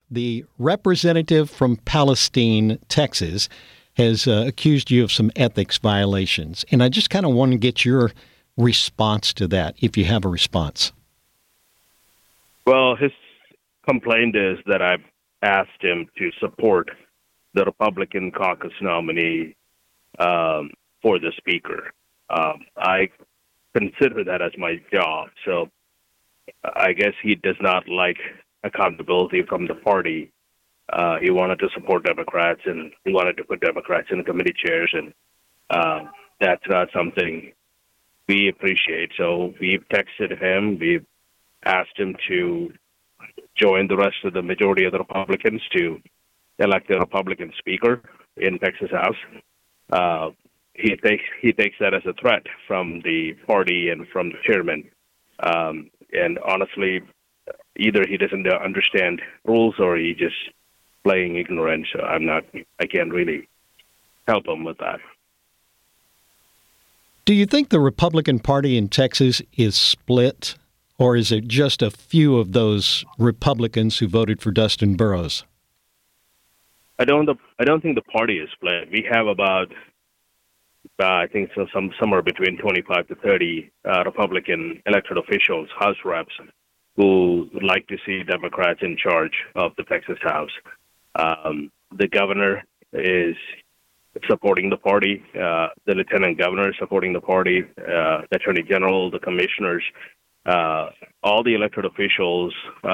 the representative from Palestine, Texas, has accused you of some ethics violations. And I just kind of want to get your response to that, if you have a response. Well, his complaint is that I've asked him to support the Republican caucus nominee for the speaker. I consider that as my job. So I guess he does not like accountability from the party. He wanted to support Democrats, and he wanted to put Democrats in committee chairs, and that's not something we appreciate. So we've texted him. We've asked him to join the rest of the majority of the Republicans to elect a Republican speaker in Texas House. He takes that as a threat from the party and from the chairman. And honestly, either he doesn't understand rules or he just playing ignorant. So I can't really help him with that. Do you think the Republican Party in Texas is split, or is it just a few of those Republicans who voted for Dustin Burrows? I don't think the party is split. We have about I think somewhere between 25 to 30 Republican elected officials, House reps, who would like to see Democrats in charge of the Texas House. The governor is supporting the party. The lieutenant governor is supporting the party. The attorney general, the commissioners, all the elected officials,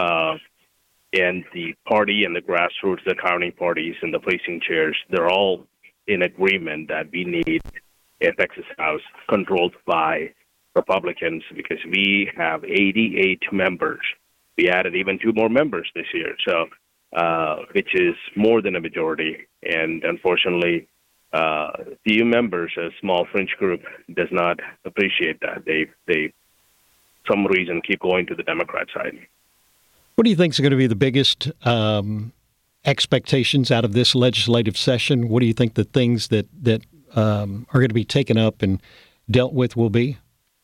and the party and the grassroots, the county parties and the precinct chairs, they're all in agreement that we need a Texas House controlled by Republicans because we have 88 members. We added even 2 more members this year, so which is more than a majority. And unfortunately, few members, a small fringe group, does not appreciate that. They some reason keep going to the Democrat side. What do you think is going to be the biggest expectations out of this legislative session? What do you think the things that are going to be taken up and dealt with will be?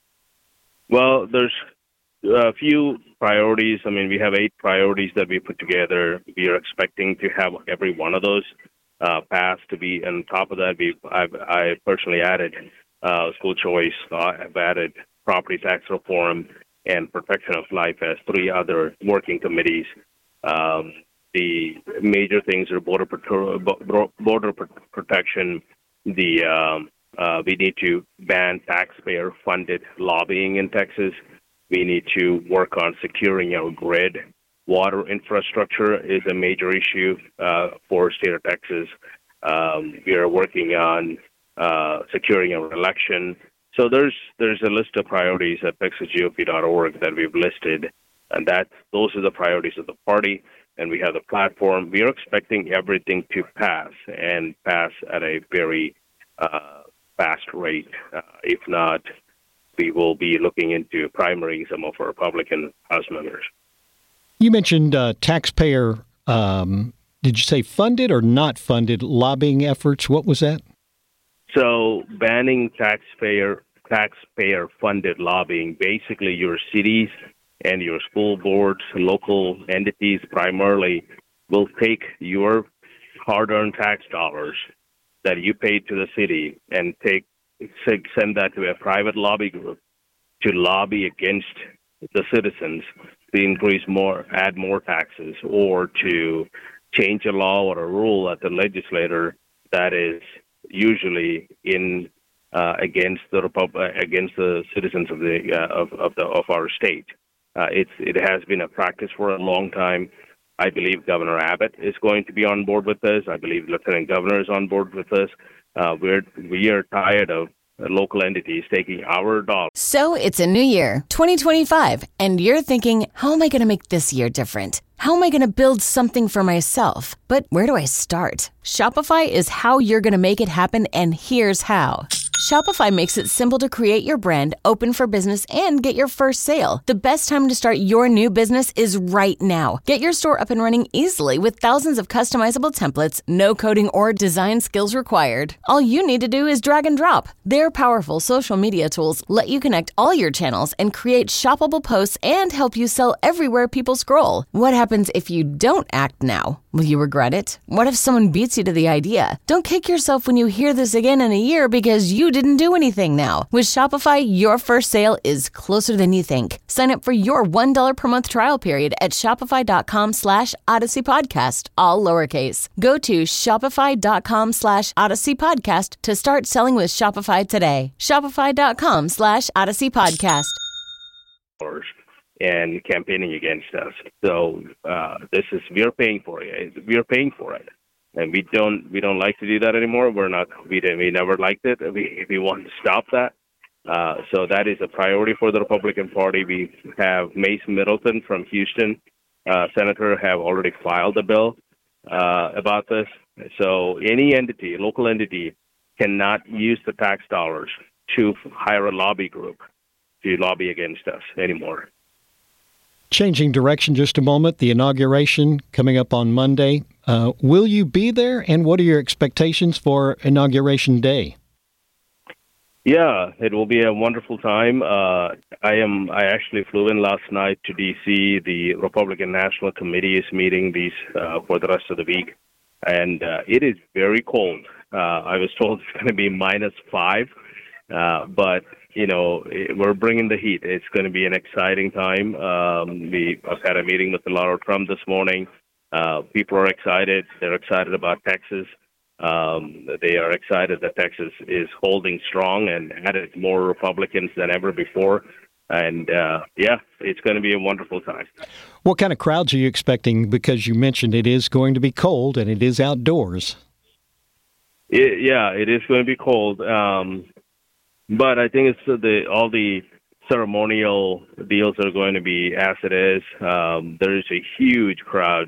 Well, there's a few priorities. I mean, we have 8 priorities that we put together. We are expecting to have every one of those passed to be. On top of that, I personally added school choice. I've added property tax reform and protection of life as 3 other working committees. The major things are border protection. We need to ban taxpayer-funded lobbying in Texas. We need to work on securing our grid. Water infrastructure is a major issue for the state of Texas. We are working on securing our election. So there's a list of priorities at texasgop.org that we've listed, and those are the priorities of the party. And we have the platform. We are expecting everything to pass at a very fast rate. If not, we will be looking into primarying some of our Republican House members. You mentioned taxpayer, did you say funded or not funded lobbying efforts? What was that? So banning taxpayer-funded lobbying, basically your cities and your school boards, local entities primarily, will take your hard-earned tax dollars that you paid to the city and send that to a private lobby group to lobby against the citizens to add more taxes, or to change a law or a rule at the legislature that is usually against the citizens of our state. It has been a practice for a long time. I believe Governor Abbott is going to be on board with this. I believe Lieutenant Governor is on board with this. We are tired of local entities taking our dollars. So it's a new year, 2025, and you're thinking, how am I going to make this year different? How am I going to build something for myself? But where do I start? Shopify is how you're going to make it happen, and here's how. Shopify makes it simple to create your brand, open for business, and get your first sale. The best time to start your new business is right now. Get your store up and running easily with thousands of customizable templates, no coding or design skills required. All you need to do is drag and drop. Their powerful social media tools let you connect all your channels and create shoppable posts and help you sell everywhere people scroll. What happens if you don't act now? Will you regret it? What if someone beats you to the idea? Don't kick yourself when you hear this again in a year because you didn't do anything now. With Shopify, your first sale is closer than you think. Sign up for your $1 per month trial period at shopify.com/Odyssey Podcast, all lowercase. Go to shopify.com/Odyssey Podcast to start selling with Shopify today. Shopify.com/Odyssey Podcast. And campaigning against us. So we are paying for it. We are paying for it, and we don't like to do that anymore. We never liked it. We want to stop that. So that is a priority for the Republican Party. We have Mace Middleton from Houston, senator, have already filed a bill about this. So any entity, local entity, cannot use the tax dollars to hire a lobby group to lobby against us anymore. Changing direction just a moment, the inauguration coming up on Monday. Will you be there, and what are your expectations for Inauguration Day? Yeah, it will be a wonderful time. I actually flew in last night to D.C. The Republican National Committee is meeting for the rest of the week, and it is very cold. I was told it's going to be -5, but we're bringing the heat. It's going to be an exciting time. I've had a meeting with Donald Trump this morning. People are excited. They're excited about Texas. They are excited that Texas is holding strong and added more Republicans than ever before. And, it's going to be a wonderful time. What kind of crowds are you expecting? Because you mentioned it is going to be cold and it is outdoors. It is going to be cold. But I think it's all the ceremonial deals are going to be as it is. There is a huge crowd.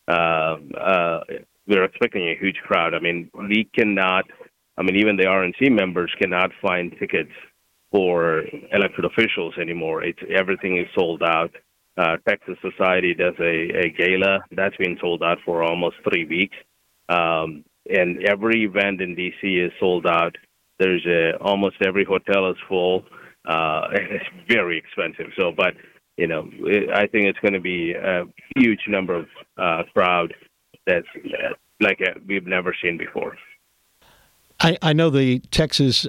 We're expecting a huge crowd. I mean, even the RNC members cannot find tickets for elected officials anymore. Everything is sold out. Texas Society does a gala that's been sold out for almost 3 weeks. And every event in D.C. is sold out. There's almost every hotel is full. It's very expensive. So, but I think it's going to be a huge number of crowd that's like we've never seen before. I know the Texas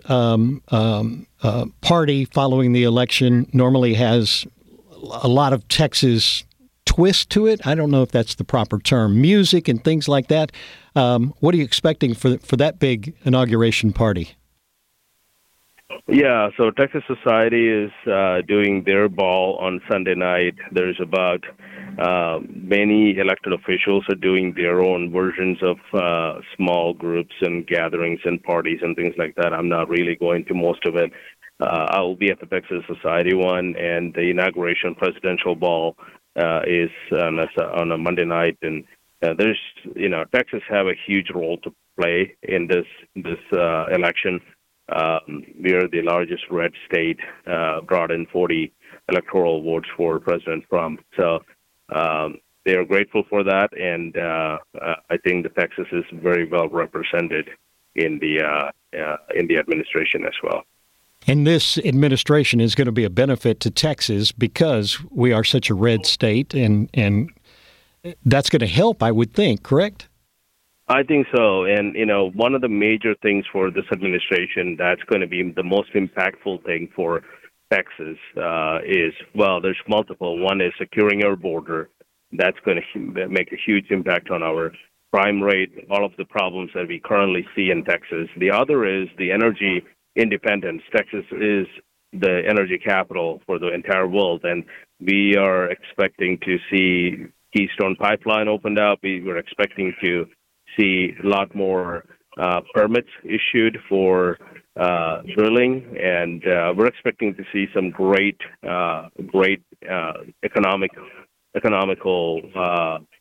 party following the election normally has a lot of Texas twist to it. I don't know if that's the proper term. Music and things like that. What are you expecting for that big inauguration party? Yeah, so Texas Society is doing their ball on Sunday night. There's about many elected officials are doing their own versions of small groups and gatherings and parties and things like that. I'm not really going to most of it. I'll be at the Texas Society one, and the inauguration presidential ball is on a Monday night. And there's, Texas have a huge role to play in this election. We are the largest red state, brought in 40 electoral votes for President Trump. So they are grateful for that, and I think that Texas is very well represented in the administration as well. And this administration is going to be a benefit to Texas because we are such a red state, and that's going to help, I would think, correct? I think so. And, one of the major things for this administration that's going to be the most impactful thing for Texas is, there's multiple. One is securing our border. That's going to make a huge impact on our crime rate, all of the problems that we currently see in Texas. The other is the energy independence. Texas is the energy capital for the entire world, and we are expecting to see Keystone Pipeline opened up. We were expecting to see a lot more permits issued for drilling, and we're expecting to see some great economical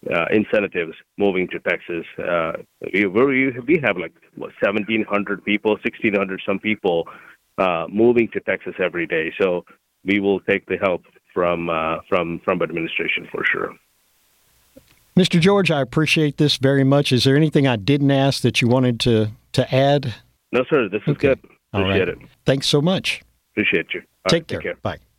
incentives moving to Texas. We have like 1,700 people, 1,600 some people moving to Texas every day. So we will take the help from administration for sure. Mr. George, I appreciate this very much. Is there anything I didn't ask that you wanted to add? No, sir. This is good. Appreciate it. Thanks so much. Appreciate you. Take care. Bye.